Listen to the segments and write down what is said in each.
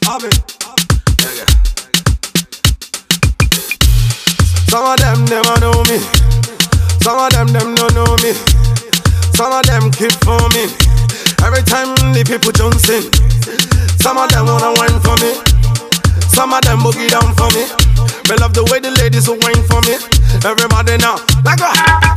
Some of them never know me. Some of them don't know me. Some of them keep forming. Every time the people jumps in. Some of them wanna whine for me. Some of them boogie down for me. Me love the way the ladies will whine for me. Everybody now, like a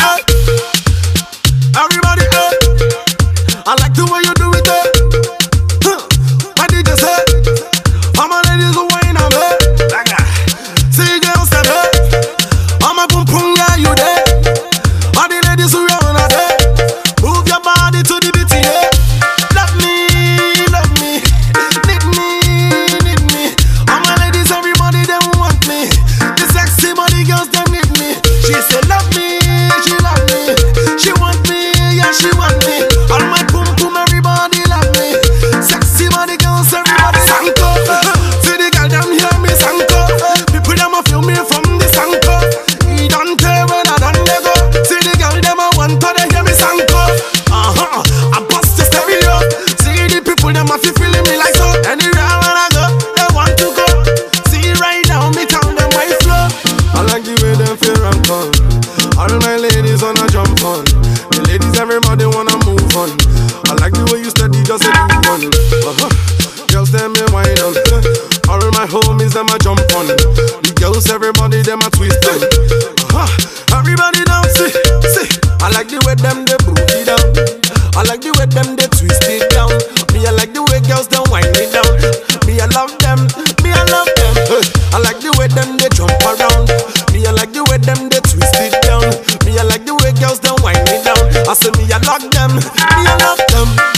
everybody I like the way you do it What did you say? All my ladies will whine on me. Like a see girls that I'm a boom boom, yeah, you there. All the ladies who run out there. Move your body to the beat, yeah. Love me, need me. All my ladies, everybody, they want me. The sexy body girls, they need me. She said love me, she love me. She want me, yeah, she want me. All my boom boom, everybody love me. Sexy body girls, everybody sanko. See the girl, them hear me sanko. People, them a feel me from the sanko. He don't care when I done they go. See the girl, them a want to they hear me sanko. I bust the stereo. See the people, them a feel feeling me like so. Anywhere when I go, they want to go. See right now, me tell them why flow. I like the way them feel and come. All my ladies wanna jump on. The ladies, everybody wanna move on. I like the way you steady, just a do one. Girls, them me wine on. All my homies, them a jump on. The girls, everybody, them a twist on. Everybody down, see. I like the way them they booty down. I like the way them they twist it down. Me, I like the way girls them wind it down. Me, I love them. I like the way them they jump around. Me, I like the way them they twist it down. Me, I like the way girls them wind it down. I say me, I love them. Me, I love them.